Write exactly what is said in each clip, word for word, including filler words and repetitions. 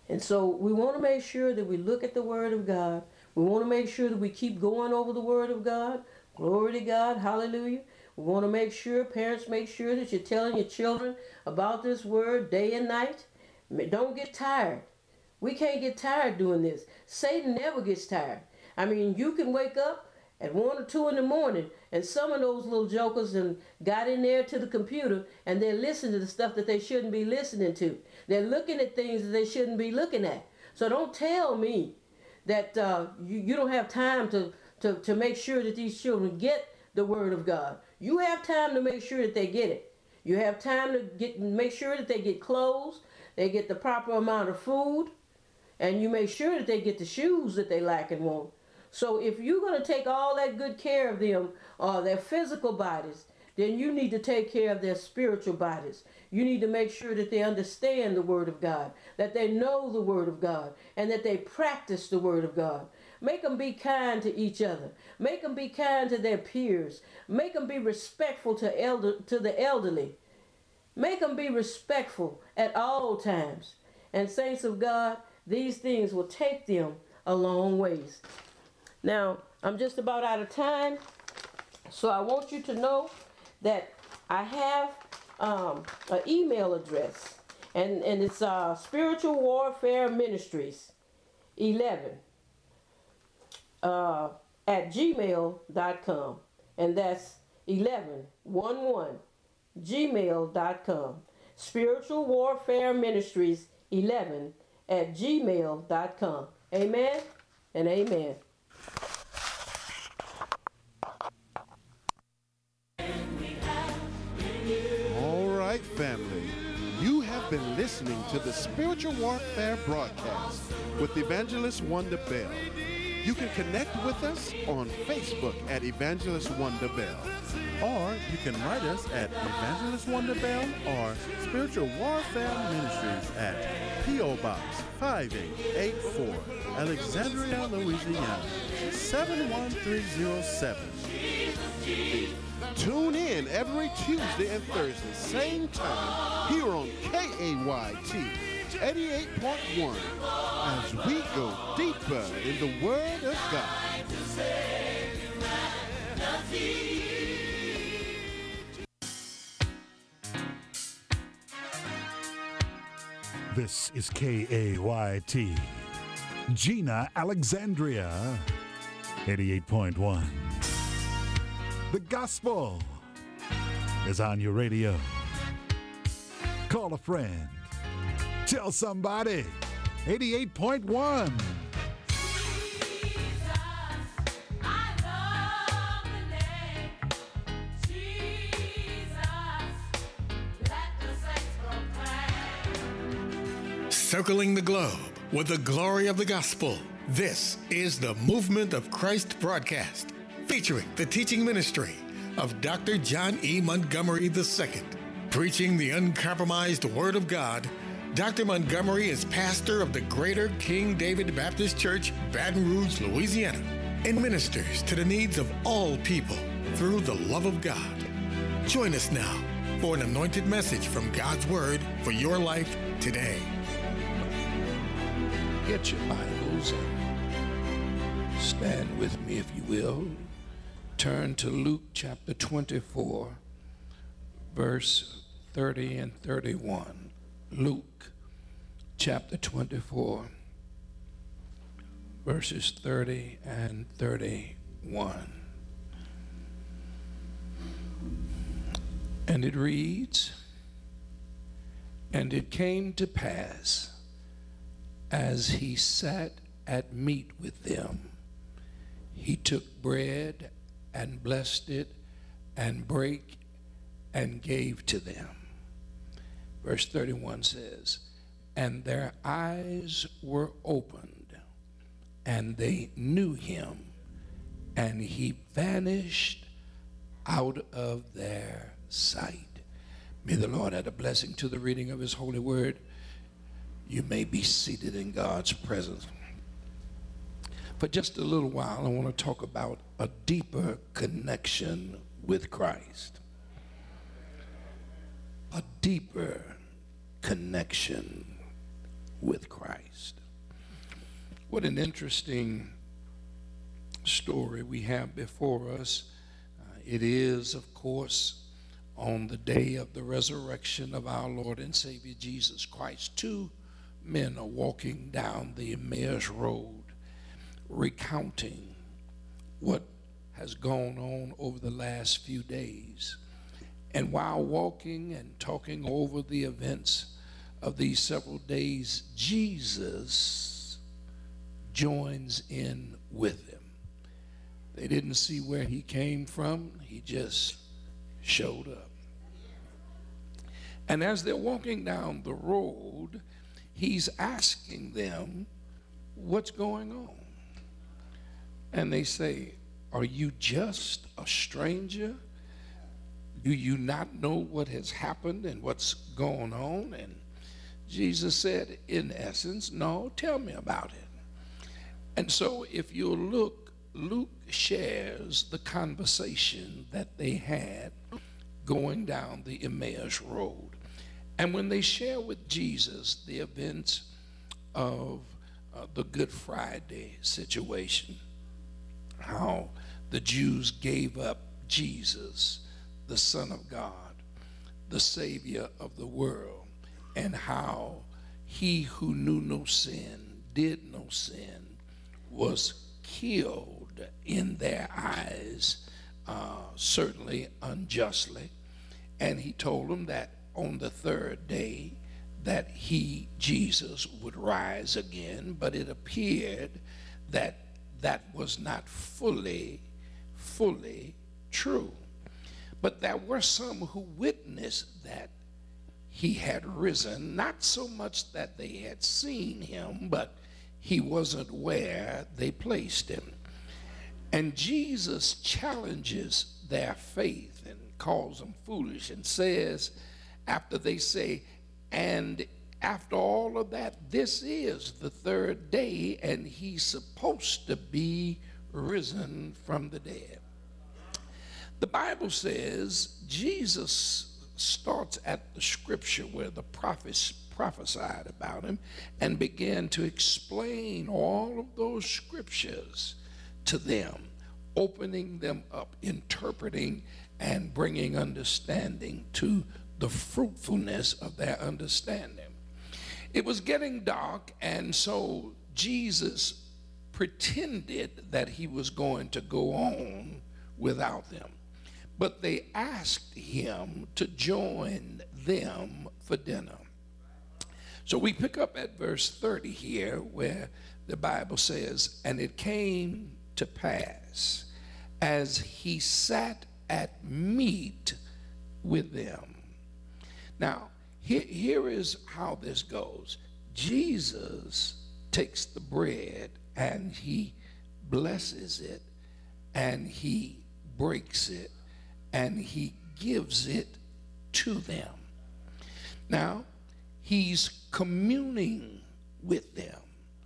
And so we want to make sure that we look at the Word of God. We want to make sure that we keep going over the Word of God. Glory to God. Hallelujah. We want to make sure, parents, make sure that you're telling your children about this Word day and night. Don't get tired. We can't get tired doing this. Satan never gets tired. I mean, you can wake up at one or two in the morning, and some of those little jokers and got in there to the computer, and they're listening to the stuff that they shouldn't be listening to. They're looking at things that they shouldn't be looking at. So don't tell me that uh, you, you don't have time to, to, to make sure that these children get the Word of God. You have time to make sure that they get it. You have time to get make sure that they get clothes, they get the proper amount of food, and you make sure that they get the shoes that they lack and want. So if you're going to take all that good care of them, uh, their physical bodies, then you need to take care of their spiritual bodies. You need to make sure that they understand the Word of God, that they know the Word of God, and that they practice the Word of God. Make them be kind to each other. Make them be kind to their peers. Make them be respectful to elder to the elderly. Make them be respectful at all times. And saints of God, these things will take them a long ways. Now, I'm just about out of time, so I want you to know that I have um, an email address, and, and it's uh, Spiritual Warfare Ministries eleven uh, at gmail dot com, and that's eleven one one gmail dot com. Spiritual Warfare Ministries eleven at gmail dot com. Amen and amen. All right, family. You have been listening to the Spiritual Warfare broadcast with Evangelist Wonder Bell. You can connect with us on Facebook at Evangelist Wonder Bell. Or you can write us at Evangelist Wonder Bell or Spiritual Warfare Ministries at P O. Box five eight eight four, Alexandria, Louisiana, seven one three zero seven. Tune in every Tuesday and Thursday, same time, here on K A Y T eighty-eight point one, as we go deeper in the Word of God. This is K A Y T, Gina, Alexandria, eighty-eight point one. The gospel is on your radio. Call a friend. Tell somebody. eighty-eight point one. Circling the globe with the glory of the gospel. This is the Movement of Christ broadcast, featuring the teaching ministry of Doctor John E. Montgomery the Second. Preaching the uncompromised Word of God, Doctor Montgomery is pastor of the Greater King David Baptist Church, Baton Rouge, Louisiana, and ministers to the needs of all people through the love of God. Join us now for an anointed message from God's Word for your life today. Get your Bibles and stand with me if you will. Turn to Luke chapter twenty-four, verse thirty and thirty-one. Luke chapter twenty-four, verses thirty and thirty-one. And it reads, "And it came to pass, as he sat at meat with them, he took bread and blessed it and brake and gave to them." Verse thirty-one says, "And their eyes were opened, and they knew him, and he vanished out of their sight." May the Lord add a blessing to the reading of his holy word. You may be seated in God's presence. For just a little while, I want to talk about a deeper connection with Christ. A deeper connection with Christ. What an interesting story we have before us. Uh, it is, of course, on the day of the resurrection of our Lord and Savior Jesus Christ. Two men are walking down the Emmaus Road, recounting what has gone on over the last few days. And while walking and talking over the events of these several days, Jesus joins in with them. They didn't see where he came from. He just showed up. And as they're walking down the road, he's asking them, what's going on? And they say, are you just a stranger? Do you not know what has happened and what's going on? And Jesus said, in essence, no, tell me about it. And so if you look, Luke shares the conversation that they had going down the Emmaus Road. And when they share with Jesus the events of uh, the Good Friday situation, how the Jews gave up Jesus, the Son of God, the Savior of the world, and how he who knew no sin, did no sin, was killed in their eyes, uh, certainly unjustly. And he told them that on the third day that he, Jesus, would rise again, but it appeared that that was not fully, fully true. But there were some who witnessed that he had risen, not so much that they had seen him, but he wasn't where they placed him. And Jesus challenges their faith and calls them foolish and says, after they say, and after all of that, this is the third day, and he's supposed to be risen from the dead. The Bible says Jesus starts at the scripture where the prophets prophesied about him and began to explain all of those scriptures to them, opening them up, interpreting and bringing understanding to the fruitfulness of their understanding. It was getting dark, and so Jesus pretended that he was going to go on without them. But they asked him to join them for dinner. So we pick up at verse thirty here, where the Bible says, and it came to pass as he sat at meat with them. Now, here, here is how this goes. Jesus takes the bread and he blesses it and he breaks it and he gives it to them. Now, he's communing with them.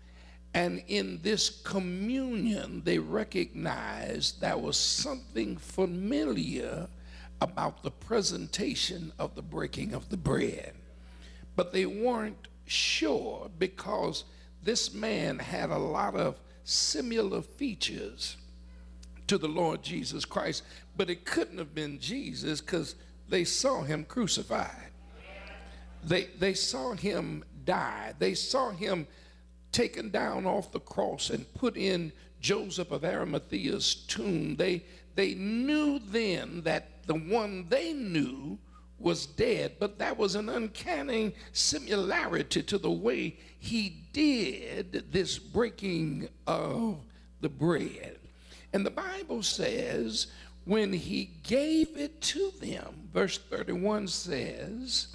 And in this communion, they recognized there was something familiar about the presentation of the breaking of the bread. But they weren't sure because this man had a lot of similar features to the Lord Jesus Christ, but it couldn't have been Jesus because they saw him crucified. They, they saw him die. They saw him taken down off the cross and put in Joseph of Arimathea's tomb. They, they knew then that the one they knew was dead, but that was an uncanny similarity to the way he did this breaking of the bread. And the Bible says when he gave it to them, verse thirty-one says,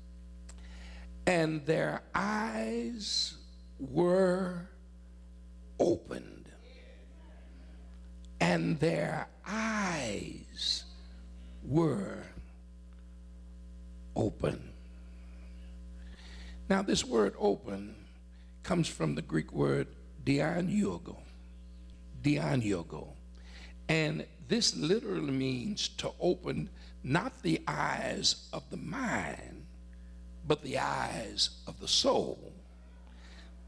and their eyes were opened. And their eyes were open. Now, this word open comes from the Greek word dianyogo. Dianyogo. And this literally means to open not the eyes of the mind, but the eyes of the soul.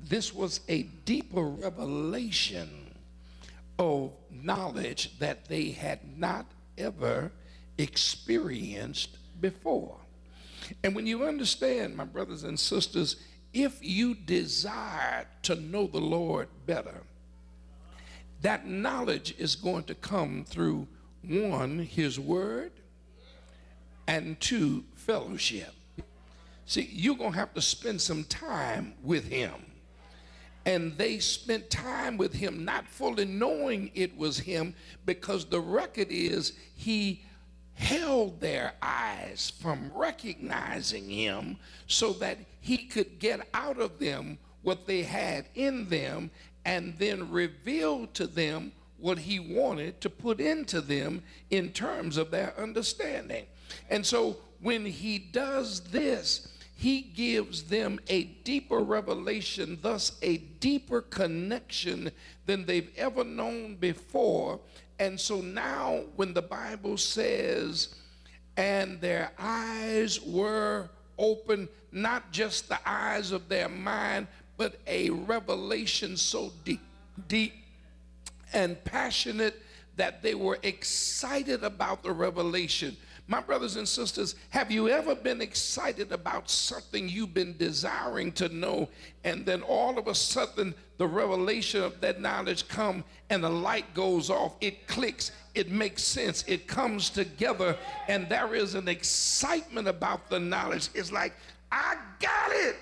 this was a deeper revelation of knowledge that they had not ever experienced before. And when you understand, my brothers and sisters, if you desire to know the Lord better, that knowledge is going to come through, one, his word, and two, fellowship. See, you're going to have to spend some time with him. And they spent time with him, not fully knowing it was him, because the record is he held their eyes from recognizing him so that he could get out of them what they had in them and then reveal to them what he wanted to put into them in terms of their understanding. And so when he does this, he gives them a deeper revelation, thus a deeper connection than they've ever known before. And so now when the Bible says, and their eyes were open, not just the eyes of their mind, but a revelation so deep, deep and passionate that they were excited about the revelation. My brothers and sisters, have you ever been excited about something you've been desiring to know, and then all of a sudden the revelation of that knowledge come and the light goes off, it clicks, it makes sense, it comes together, and there is an excitement about the knowledge. It's like, I got it.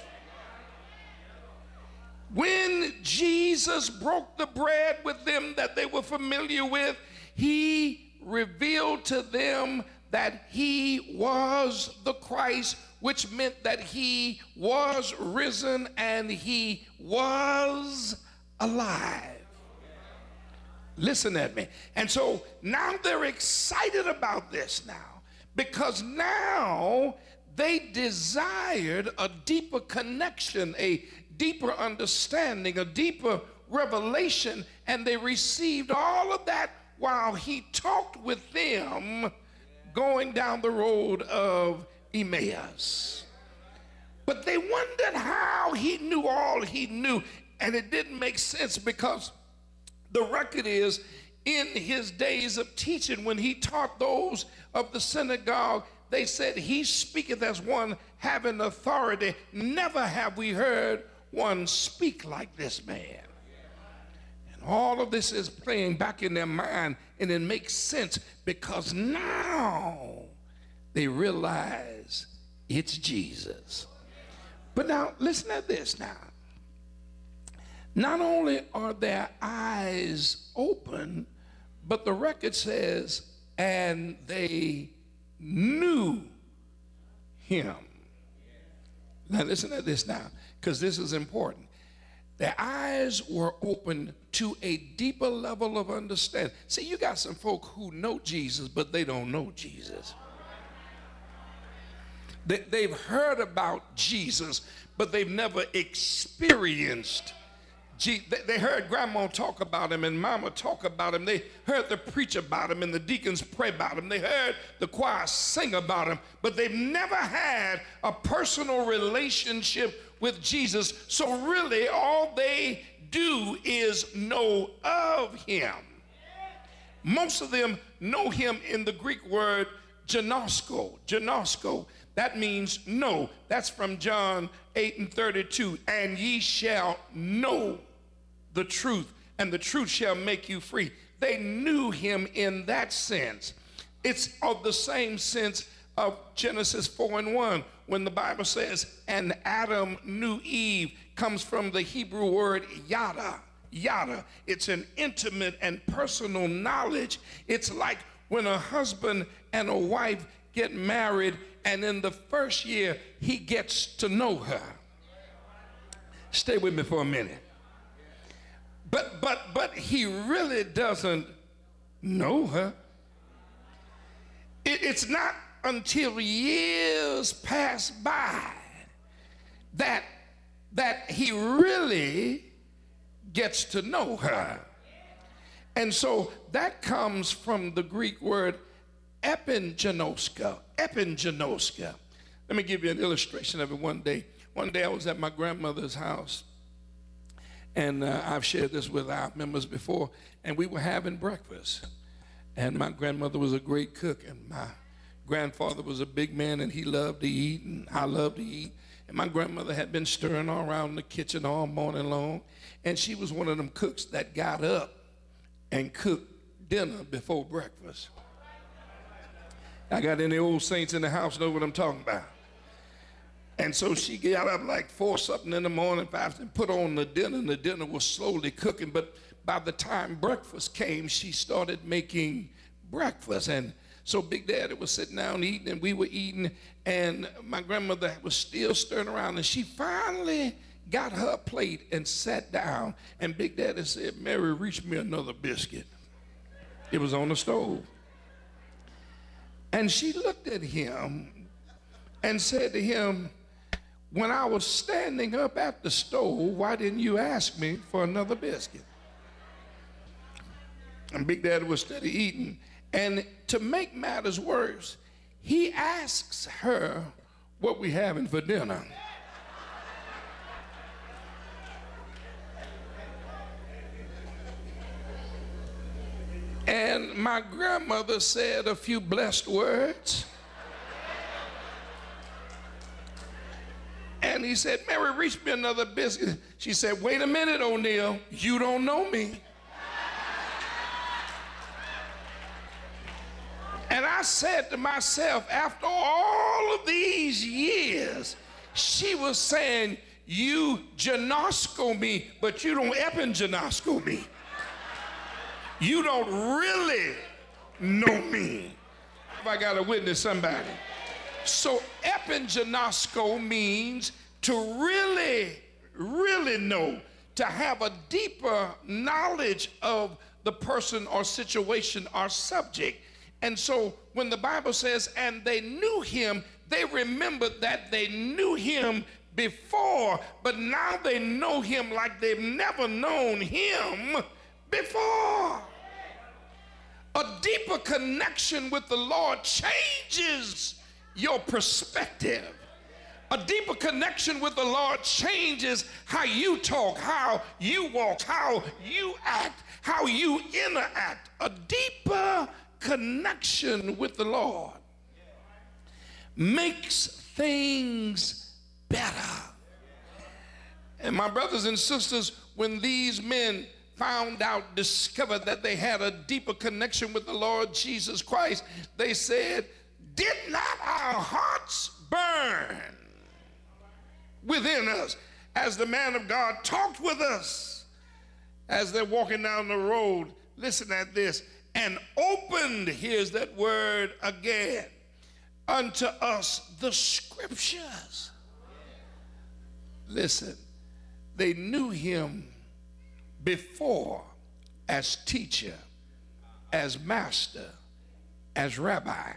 When Jesus broke the bread with them that they were familiar with, he revealed to them that he was the Christ, which meant that he was risen and he was alive. Listen at me. And so now they're excited about this now, because now they desired a deeper connection, a deeper understanding, a deeper revelation, and they received all of that while he talked with them going down the road of Emmaus. But they wondered how he knew all he knew, and it didn't make sense, because the record is, in his days of teaching, when he taught those of the synagogue, they said, he speaketh as one having authority. Never have we heard one speak like this man. All of this is playing back in their mind, and it makes sense because now they realize it's Jesus. But now, listen at this now. Not only are their eyes open, but the record says, and they knew him. Now, listen at this now, because this is important. Their eyes were open to a deeper level of understanding. See, you got some folk who know Jesus, but they don't know Jesus. They, they've heard about Jesus, but they've never experienced Jesus. They, they heard grandma talk about him and mama talk about him. They heard the preacher about him and the deacons pray about him. They heard the choir sing about him, but they've never had a personal relationship with Jesus. So really all they do is know of him. Most of them know him in the Greek word ginosko. Ginosko. That means know. That's from John eight and thirty-two. And ye shall know the truth, and the truth shall make you free. They knew him in that sense. It's of the same sense of Genesis four and one, when the Bible says, and Adam knew Eve, comes from the Hebrew word yada. Yada. It's an intimate and personal knowledge. It's like when a husband and a wife get married, and in the first year, he gets to know her. Stay with me for a minute. But, but, but he really doesn't know her. It, it's not until years pass by that, that he really gets to know her. And so that comes from the Greek word epingenoska. Epingenoska. Let me give you an illustration of it one day. One day I was at my grandmother's house, And uh, I've shared this with our members before, and we were having breakfast. And my grandmother was a great cook, and my grandfather was a big man, and he loved to eat, and I loved to eat. And my grandmother had been stirring all around the kitchen all morning long, and she was one of them cooks that got up and cooked dinner before breakfast. I got any old saints in the house know what I'm talking about. And so she got up like four something in the morning, five, and put on the dinner, and the dinner was slowly cooking. But by the time breakfast came, she started making breakfast. And so Big Daddy was sitting down eating, and we were eating, and my grandmother was still stirring around, and she finally got her plate and sat down, and Big Daddy said, "Mary, reach me another biscuit." It was on the stove. And she looked at him and said to him, "When I was standing up at the stove, why didn't you ask me for another biscuit?" And Big Daddy was steady eating. And to make matters worse, he asks her what we having for dinner. And my grandmother said a few blessed words. And he said, "Mary, reach me another biscuit." She said, "Wait a minute, O'Neill, you don't know me." And I said to myself, after all of these years, she was saying, "You Janosko me, but you don't Epinjanosko me. You don't really know me." If I got to witness somebody. So Epinjanosko means to really, really know, to have a deeper knowledge of the person or situation or subject. And so when the Bible says, "And they knew him," they remembered that they knew him before, but now they know him like they've never known him before. A deeper connection with the Lord changes your perspective. A deeper connection with the Lord changes how you talk, how you walk, how you act, how you interact. A deeper connection with the Lord makes things better. And my brothers and sisters, when these men found out, discovered that they had a deeper connection with the Lord Jesus Christ, they said, "Did not our hearts burn within us?" As the man of God talked with us as they're walking down the road, listen at this, "and opened," here's that word again, "unto us the scriptures." Listen, they knew him before as teacher, as master, as rabbi.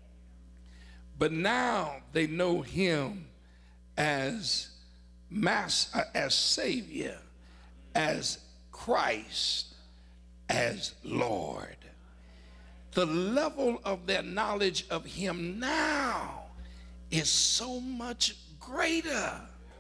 But now they know him as master, as Savior, as Christ, as Lord. The level of their knowledge of him now is so much greater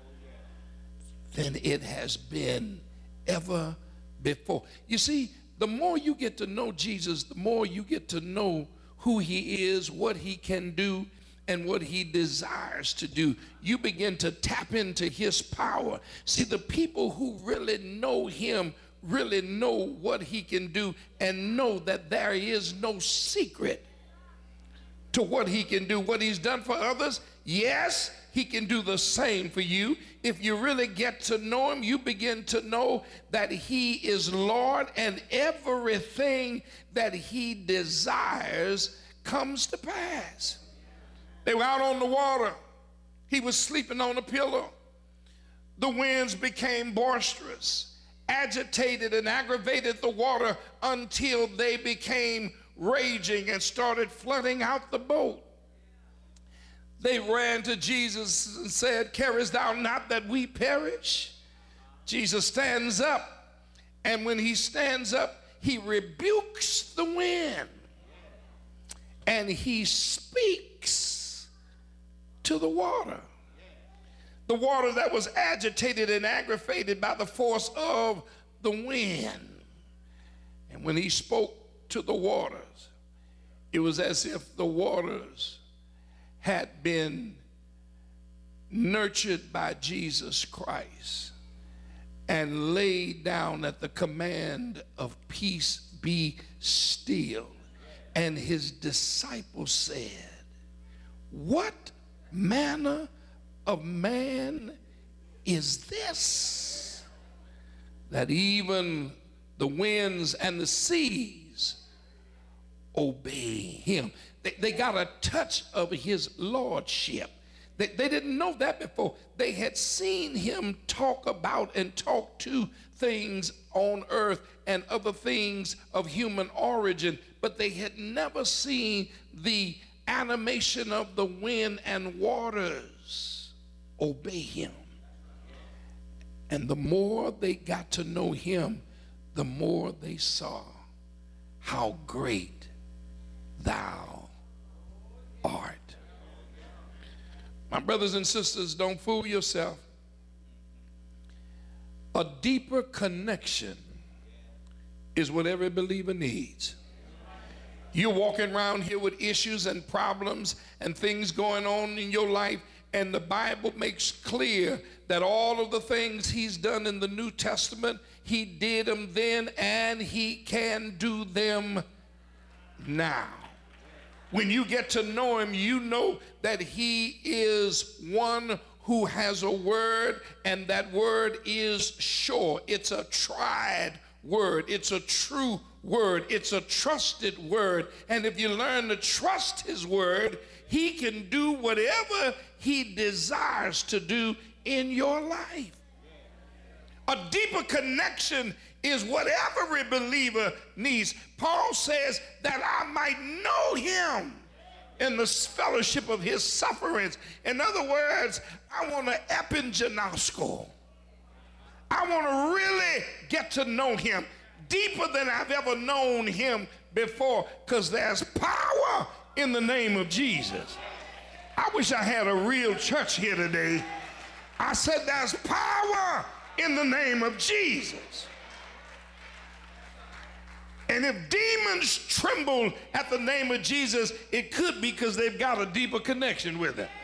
than it has been ever before. You see, the more you get to know Jesus, the more you get to know who he is, what he can do, and what he desires to do. You begin to tap into his power. See, the people who really know him really know what he can do and know that there is no secret to what he can do. What he's done for others, yes, he can do the same for you. If you really get to know him, you begin to know that he is Lord, and everything that he desires comes to pass. They were out on the water. He was sleeping on a pillow. The winds became boisterous, agitated and aggravated the water until they became raging and started flooding out the boat. They ran to Jesus and said, "Carest thou not that we perish?" Jesus stands up, and when he stands up, he rebukes the wind and he speaks to the water. The water that was agitated and aggravated by the force of the wind. And when he spoke to the waters, it was as if the waters had been nurtured by Jesus Christ and laid down at the command of peace, be still. And his disciples said, what manner of man is this, that even the winds and the seas obey him? They, they got a touch of his lordship. They, they didn't know that before. They had seen him talk about and talk to things on earth and other things of human origin, but they had never seen the animation of the wind and waters obey him. And the more they got to know him, the more they saw how great thou art. My brothers and sisters, don't fool yourself. A deeper connection is what every believer needs. You're walking around here with issues and problems and things going on in your life, and the Bible makes clear that all of the things he's done in the New Testament, he did them then and he can do them now. When you get to know him, you know that he is one who has a word, and that word is sure. It's a tried word. It's a true word. It's a trusted word. And if you learn to trust his word, he can do whatever he desires to do in your life. A deeper connection is what every believer needs. Paul says that I might know him in the fellowship of his sufferings. In other words, I want to epigenosko. I want to really get to know him deeper than I've ever known him before, because there's power in the name of Jesus. I wish I had a real church here today. I said there's power in the name of Jesus. And if demons tremble at the name of Jesus, it could be because they've got a deeper connection with him.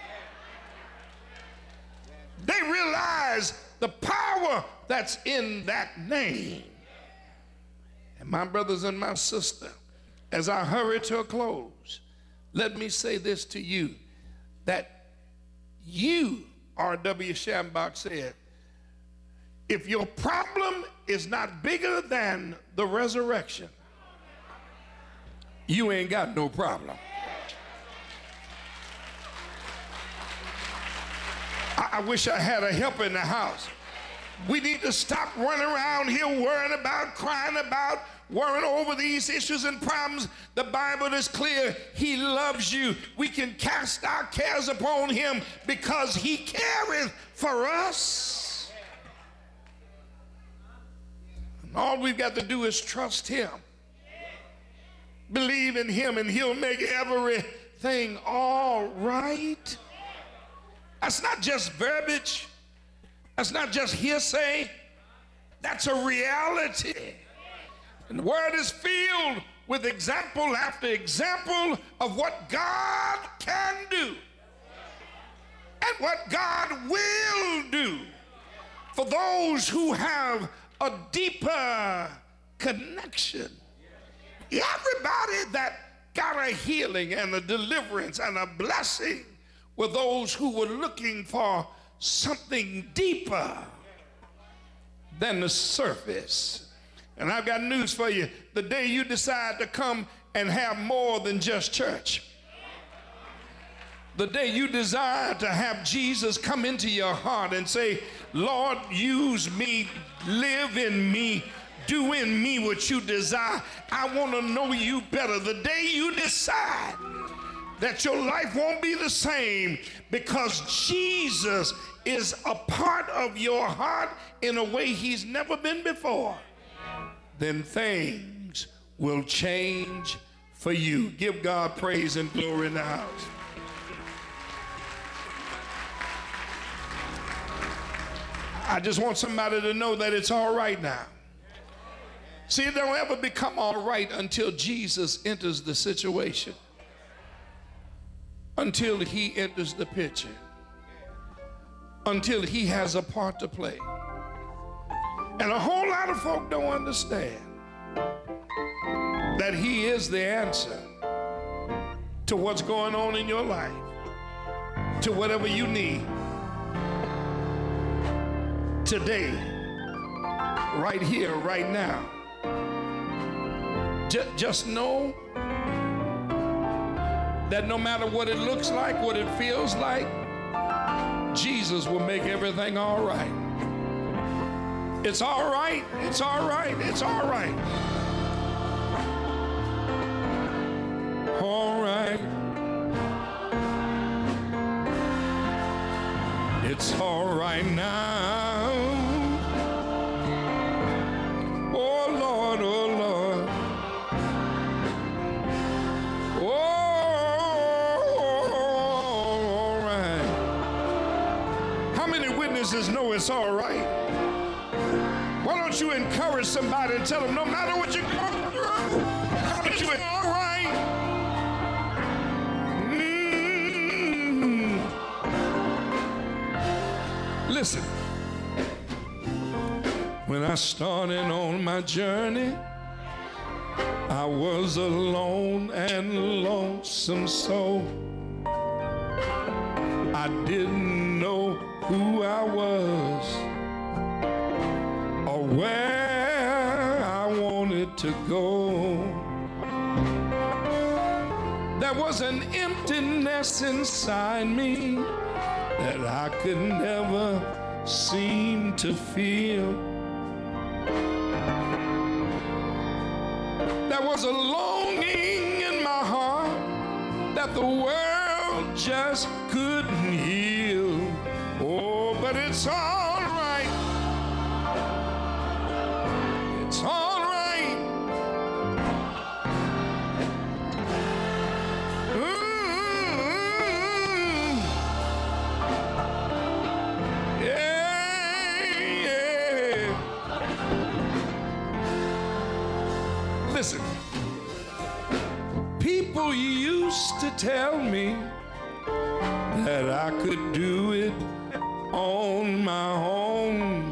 They realize the power that's in that name. And my brothers and my sister, as I hurry to a close, let me say this to you, that you, R W Shambach said, if your problem is not bigger than the resurrection, you ain't got no problem. I, I wish I had a helper in the house. We need to stop running around here worrying about, crying about, worrying over these issues and problems. The Bible is clear. He loves you. We can cast our cares upon him because he careth for us. And all we've got to do is trust him. Believe in him, and he'll make everything all right. That's not just verbiage. That's not just hearsay. That's a reality. And the word is filled with example after example of what God can do and what God will do for those who have a deeper connection. Everybody that got a healing and a deliverance and a blessing were those who were looking for something deeper than the surface. And I've got news for you. The day you decide to come and have more than just church, the day you desire to have Jesus come into your heart and say, Lord, use me, live in me, do in me what you desire. I want to know you better. The day you decide that your life won't be the same because Jesus is a part of your heart in a way he's never been before, then things will change for you. Give God praise and glory in the house. I just want somebody to know that it's all right now. See, it don't ever become all right until Jesus enters the situation, until he enters the picture, until he has a part to play. And a whole lot of folk don't understand that he is the answer to what's going on in your life, to whatever you need today, right here, right now. Just, just know that no matter what it looks like, what it feels like, Jesus will make everything all right. It's all right, it's all right, it's all right. All right. It's all right now. Oh Lord, oh Lord. Oh, all right. How many witnesses know it's all right? Why don't you encourage somebody and tell them no matter what you're going through, it's all right. Mm. Listen, when I started on my journey, I was alone and lonesome, so I didn't know who I was or where I wanted to go. There was an emptiness inside me that I could never seem to feel. There was a longing in my heart that the world just couldn't heal. Oh, but it's all right. It's all right. Mm-hmm. Yeah, yeah. Listen, people used to tell me that I could do it on my own.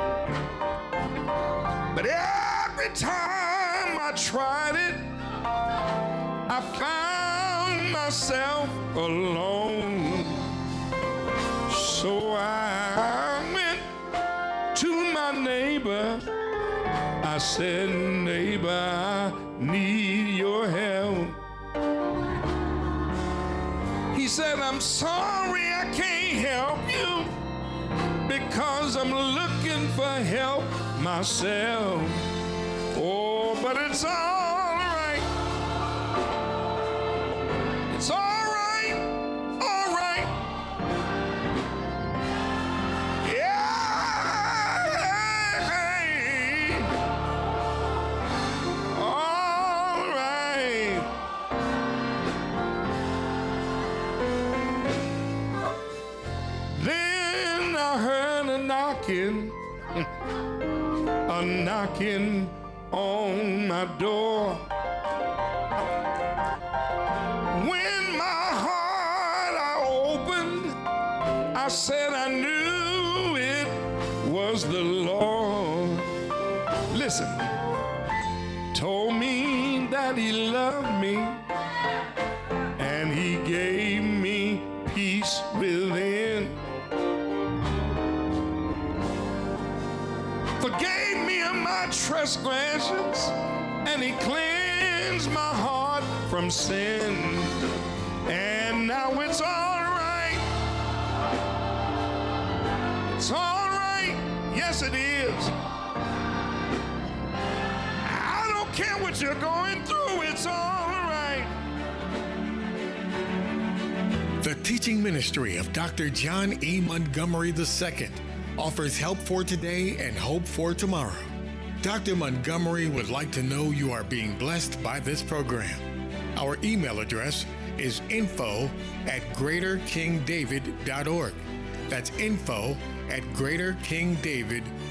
But every time I tried it, I found myself alone. So I went to my neighbor. I said, neighbor, I need your help. He said, I'm sorry I can't help you because I'm looking for help myself. Oh, but it's all right. It's all right, all right. Yeah, all right. Then I heard a knocking, a knocking on my door. When my heart I opened, I said I knew it was the Lord. Listen, told me that he loved me and he gave me peace within. Forgave me of my transgressions, and he cleansed my heart from sin. And now it's all right. It's all right. Yes, it is. I don't care what you're going through. It's all right. The teaching ministry of Doctor John E. Montgomery the Second offers help for today and hope for tomorrow. Doctor Montgomery would like to know you are being blessed by this program. Our email address is info at greater king david dot org. That's info at greater king david